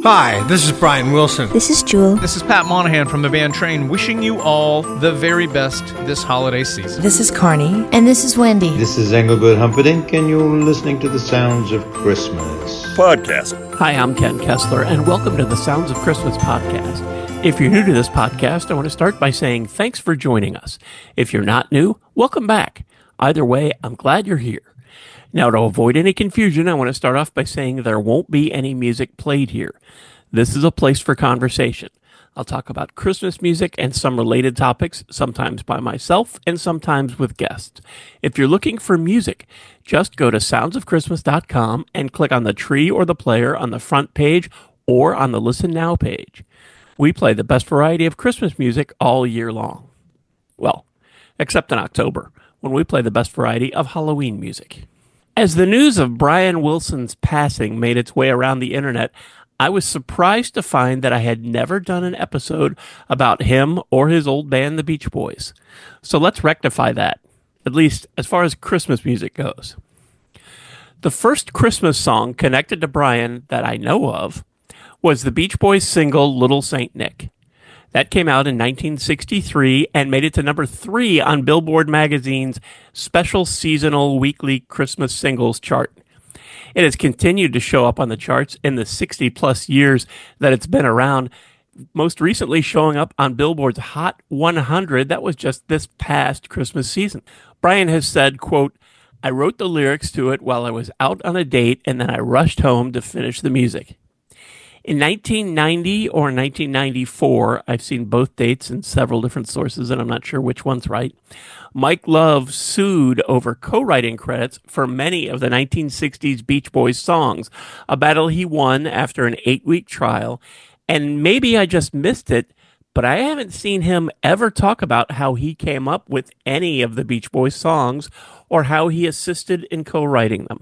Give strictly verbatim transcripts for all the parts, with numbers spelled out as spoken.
Hi, this is Brian Wilson. This is Jewel. This is Pat Monahan from the band Train, wishing you all the very best this holiday season. This is Carney. And this is Wendy. This is Engelbert Humperdinck, and you're listening to the Sounds of Christmas podcast. Hi, I'm Ken Kessler, and welcome to the Sounds of Christmas podcast. If you're new to this podcast, I want to start by saying thanks for joining us. If you're not new, welcome back. Either way, I'm glad you're here. Now, to avoid any confusion, I want to start off by saying there won't be any music played here. This is a place for conversation. I'll talk about Christmas music and some related topics, sometimes by myself and sometimes with guests. If you're looking for music, just go to sounds of christmas dot com and click on the tree or the player on the front page or on the Listen Now page. We play the best variety of Christmas music all year long. Well, except in October, when we play the best variety of Halloween music. As the news of Brian Wilson's passing made its way around the internet, I was surprised to find that I had never done an episode about him or his old band, the Beach Boys. So let's rectify that, at least as far as Christmas music goes. The first Christmas song connected to Brian that I know of was the Beach Boys single Little Saint Nick. That came out in nineteen sixty-three and made it to number three on Billboard magazine's special seasonal weekly Christmas singles chart. It has continued to show up on the charts in the sixty-plus years that it's been around, most recently showing up on Billboard's Hot one hundred. That was just this past Christmas season. Brian has said, quote, "I wrote the lyrics to it while I was out on a date, and then I rushed home to finish the music." In nineteen ninety or nineteen ninety-four, I've seen both dates in several different sources, and I'm not sure which one's right, Mike Love sued over co-writing credits for many of the nineteen sixties Beach Boys songs, a battle he won after an eight-week trial. And maybe I just missed it, but I haven't seen him ever talk about how he came up with any of the Beach Boys songs or how he assisted in co-writing them.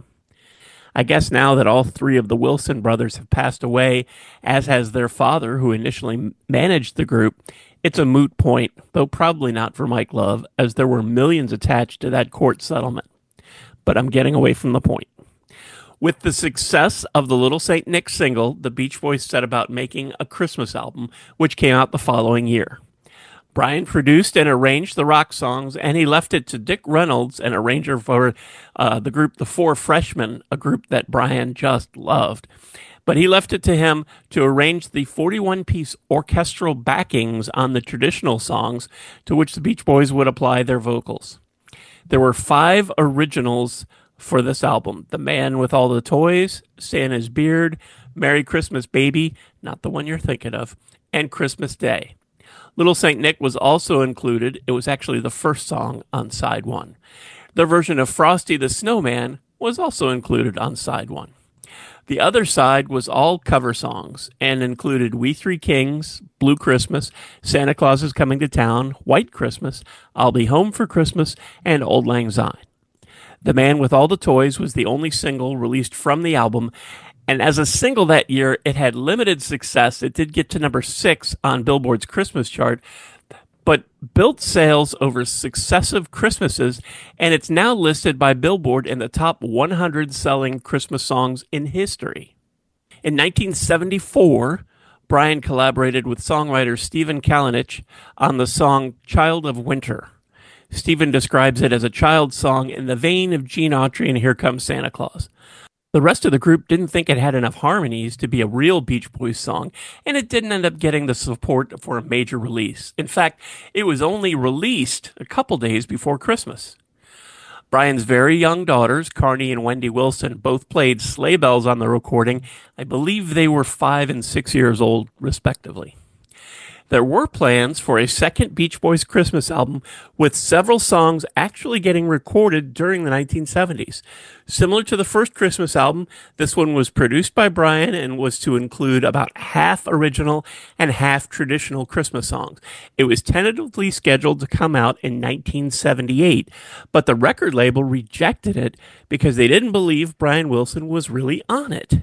I guess now that all three of the Wilson brothers have passed away, as has their father, who initially managed the group, it's a moot point, though probably not for Mike Love, as there were millions attached to that court settlement. But I'm getting away from the point. With the success of the Little Saint Nick single, the Beach Boys set about making a Christmas album, which came out the following year. Brian produced and arranged the rock songs, and he left it to Dick Reynolds, an arranger for uh, the group The Four Freshmen, a group that Brian just loved. But he left it to him to arrange the forty-one piece orchestral backings on the traditional songs to which the Beach Boys would apply their vocals. There were five originals for this album: The Man with All the Toys, Santa's Beard, Merry Christmas Baby, not the one you're thinking of, and Christmas Day. Little Saint Nick was also included. It was actually the first song on side one. Their version of Frosty the Snowman was also included on side one. The other side was all cover songs and included We Three Kings, Blue Christmas, Santa Claus is Coming to Town, White Christmas, I'll Be Home for Christmas, and Auld Lang Syne. The Man with All the Toys was the only single released from the album, and as a single that year, it had limited success. It did get to number six on Billboard's Christmas chart, but built sales over successive Christmases, and it's now listed by Billboard in the top one hundred selling Christmas songs in history. In nineteen seventy-four, Brian collaborated with songwriter Stephen Kalinich on the song Child of Winter. Stephen describes it as a child's song in the vein of Gene Autry and Here Comes Santa Claus. The rest of the group didn't think it had enough harmonies to be a real Beach Boys song, and it didn't end up getting the support for a major release. In fact, it was only released a couple days before Christmas. Brian's very young daughters, Carney and Wendy Wilson, both played sleigh bells on the recording. I believe they were five and six years old, respectively. There were plans for a second Beach Boys Christmas album with several songs actually getting recorded during the nineteen seventies. Similar to the first Christmas album, this one was produced by Brian and was to include about half original and half traditional Christmas songs. It was tentatively scheduled to come out in nineteen seventy-eight, but the record label rejected it because they didn't believe Brian Wilson was really on it.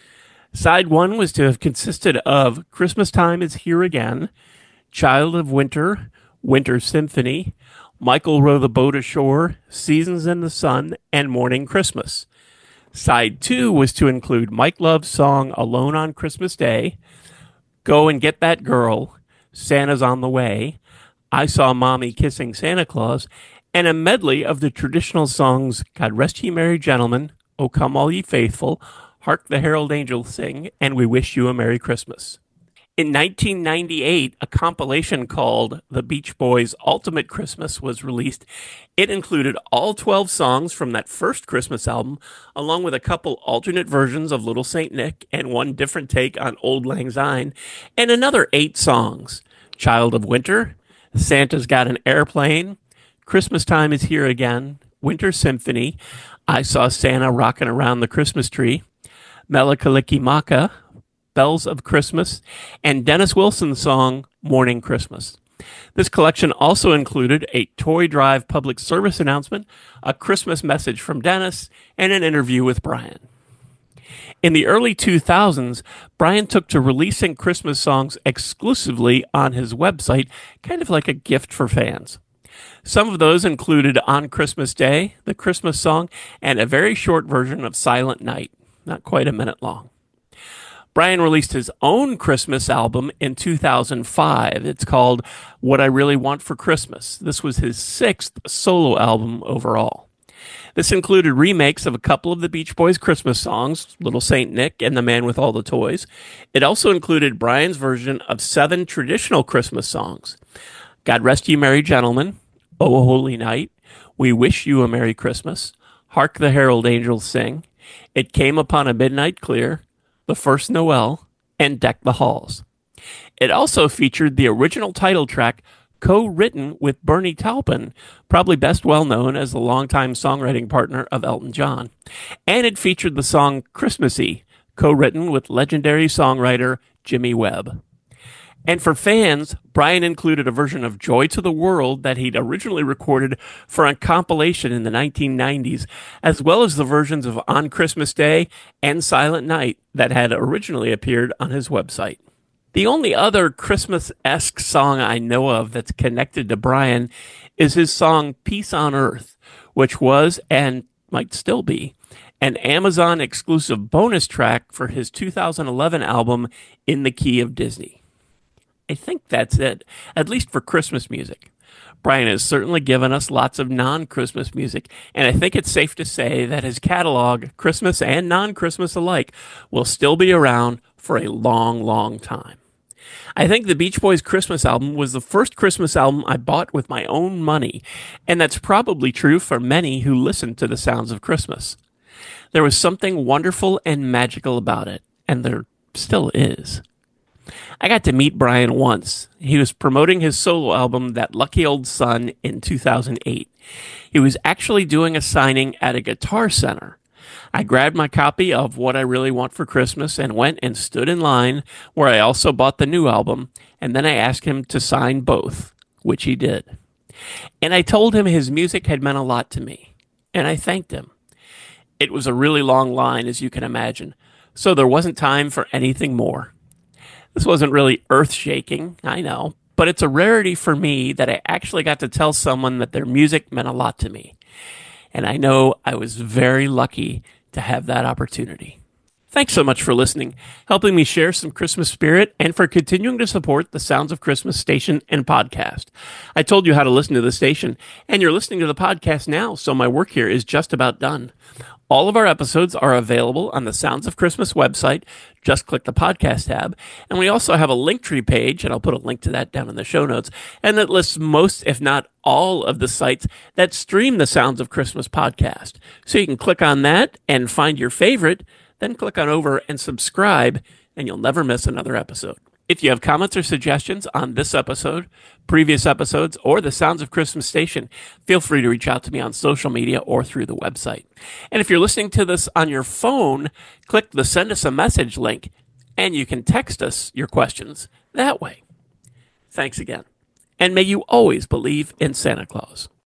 Side one was to have consisted of Christmas Time is Here Again, Child of Winter, Winter Symphony, Michael Row the Boat Ashore, Seasons in the Sun, and Morning Christmas. Side two was to include Mike Love's song Alone on Christmas Day, Go and Get That Girl, Santa's on the Way, I Saw Mommy Kissing Santa Claus, and a medley of the traditional songs God Rest Ye Merry Gentlemen, O Come All Ye Faithful, Hark the Herald Angels Sing, and We Wish You a Merry Christmas. In nineteen ninety-eight, a compilation called The Beach Boys' Ultimate Christmas was released. It included all twelve songs from that first Christmas album, along with a couple alternate versions of Little Saint Nick and one different take on Auld Lang Syne, and another eight songs: Child of Winter, Santa's Got an Airplane, Christmas Time is Here Again, Winter Symphony, I Saw Santa Rockin' Around the Christmas Tree, Mele Kalikimaka, Bells of Christmas, and Dennis Wilson's song, Morning Christmas. This collection also included a Toy Drive public service announcement, a Christmas message from Dennis, and an interview with Brian. In the early two thousands, Brian took to releasing Christmas songs exclusively on his website, kind of like a gift for fans. Some of those included On Christmas Day, the Christmas song, and a very short version of Silent Night, not quite a minute long. Brian released his own Christmas album in two thousand five. It's called What I Really Want for Christmas. This was his sixth solo album overall. This included remakes of a couple of the Beach Boys Christmas songs, Little Saint Nick and The Man with All the Toys. It also included Brian's version of seven traditional Christmas songs: God Rest Ye Merry Gentlemen, O Holy Night, We Wish You a Merry Christmas, Hark the Herald Angels Sing, It Came Upon a Midnight Clear, The First Noel, and Deck the Halls. It also featured the original title track, co-written with Bernie Taupin, probably best well known as the longtime songwriting partner of Elton John. And it featured the song Christmassy, co-written with legendary songwriter Jimmy Webb. And for fans, Brian included a version of Joy to the World that he'd originally recorded for a compilation in the nineteen nineties, as well as the versions of On Christmas Day and Silent Night that had originally appeared on his website. The only other Christmas-esque song I know of that's connected to Brian is his song Peace on Earth, which was, and might still be, an Amazon exclusive bonus track for his two thousand eleven album In the Key of Disney. I think that's it, at least for Christmas music. Brian has certainly given us lots of non-Christmas music, and I think it's safe to say that his catalog, Christmas and non-Christmas alike, will still be around for a long, long time. I think the Beach Boys Christmas album was the first Christmas album I bought with my own money, and that's probably true for many who listen to the Sounds of Christmas. There was something wonderful and magical about it, and there still is. I got to meet Brian once. He was promoting his solo album, That Lucky Old Sun, in two thousand eight. He was actually doing a signing at a Guitar Center. I grabbed my copy of What I Really Want for Christmas and went and stood in line, where I also bought the new album, and then I asked him to sign both, which he did. And I told him his music had meant a lot to me, and I thanked him. It was a really long line, as you can imagine, so there wasn't time for anything more. This wasn't really earth-shaking, I know, but it's a rarity for me that I actually got to tell someone that their music meant a lot to me. And I know I was very lucky to have that opportunity. Thanks so much for listening, helping me share some Christmas spirit, and for continuing to support the Sounds of Christmas station and podcast. I told you how to listen to the station, and you're listening to the podcast now, so my work here is just about done. All of our episodes are available on the Sounds of Christmas website. Just click the podcast tab. And we also have a Linktree page, and I'll put a link to that down in the show notes, and that lists most, if not all, of the sites that stream the Sounds of Christmas podcast. So you can click on that and find your favorite, then click on over and subscribe, and you'll never miss another episode. If you have comments or suggestions on this episode, previous episodes, or the Sounds of Christmas station, feel free to reach out to me on social media or through the website. And if you're listening to this on your phone, click the Send Us a Message link, and you can text us your questions that way. Thanks again. And may you always believe in Santa Claus.